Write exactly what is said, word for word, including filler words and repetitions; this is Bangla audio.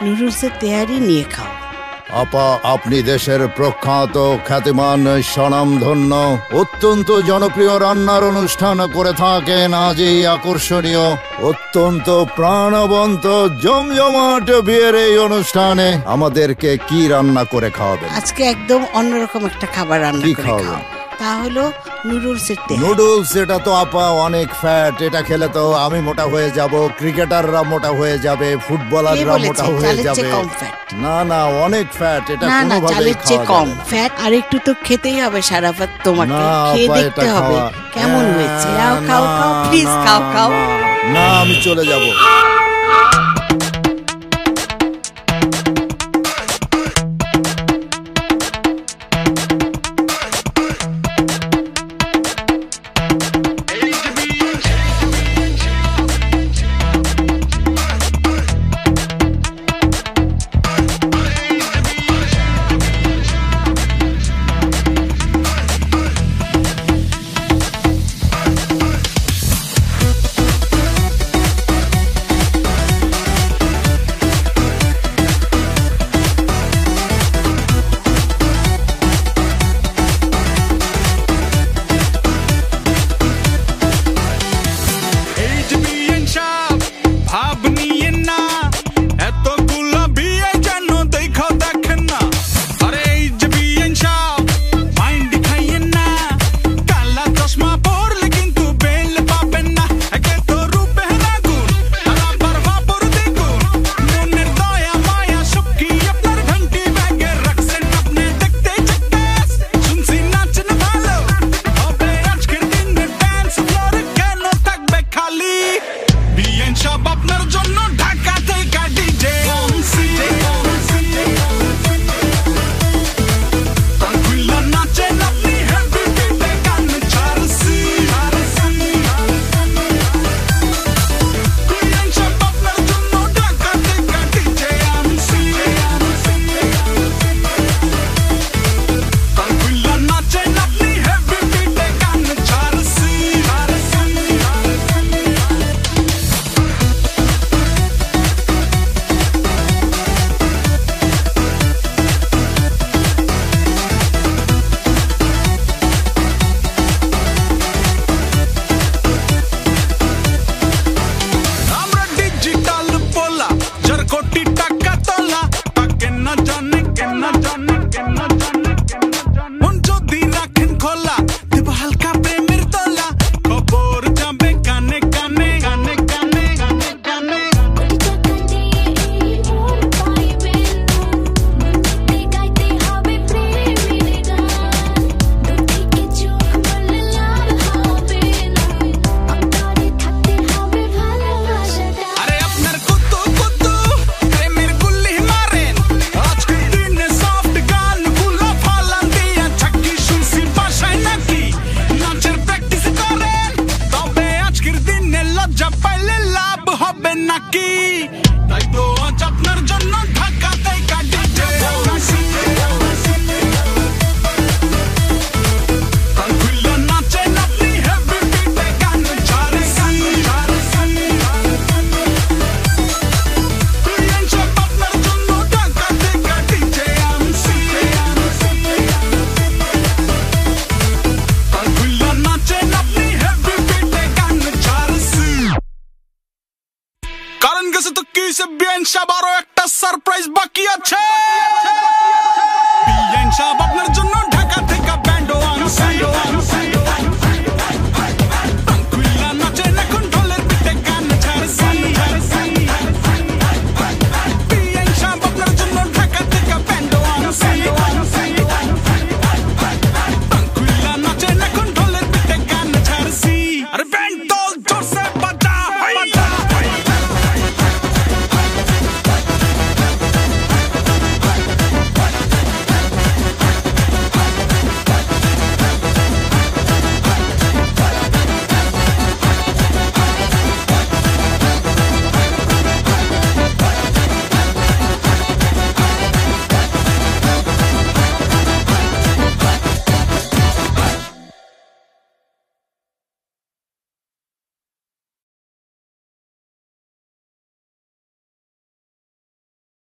নুডলসের তেহারি নিয়ে খাও। আপা, আপনি দেশের প্রখ্যাত খ্যাতিমান স্বনামধন্য অত্যন্ত জনপ্রিয় রান্নার অনুষ্ঠান করে থাকেন। আজ এই আকর্ষণীয় অত্যন্ত প্রাণবন্ত জমজমাট বিয়ের এই অনুষ্ঠানে আমাদেরকে কি রান্না করে খাওয়াবেন? আজকে একদম অন্যরকম একটা খাবার রান্না করে খাও। তা হলো নুডলসের তেহারি। নুডলস, এটা তো আপা অনেক ফ্যাট, এটা খেলে তো আমি মোটা হয়ে যাব, ক্রিকেটাররা মোটা হয়ে যাবে, ফুটবলাররা মোটা হয়ে যাবে। না না, অনেক ফ্যাট, এটা কোনোভাবেই খাওয়া কম ফ্যাট। আর একটু তো খেতেই হবে সারাফাত, তোমাকে খেয়ে দেখতে হবে কেমন হয়েছে। খাও খাও খাও, প্লিজ খাও খাও। না, আমি চলে যাব। আরো একটা সারপ্রাইজ বাকি আছে। বিয়ান সাহেব আপনার জন্য ঢাকা থেকে ব্যান্ড আনছে।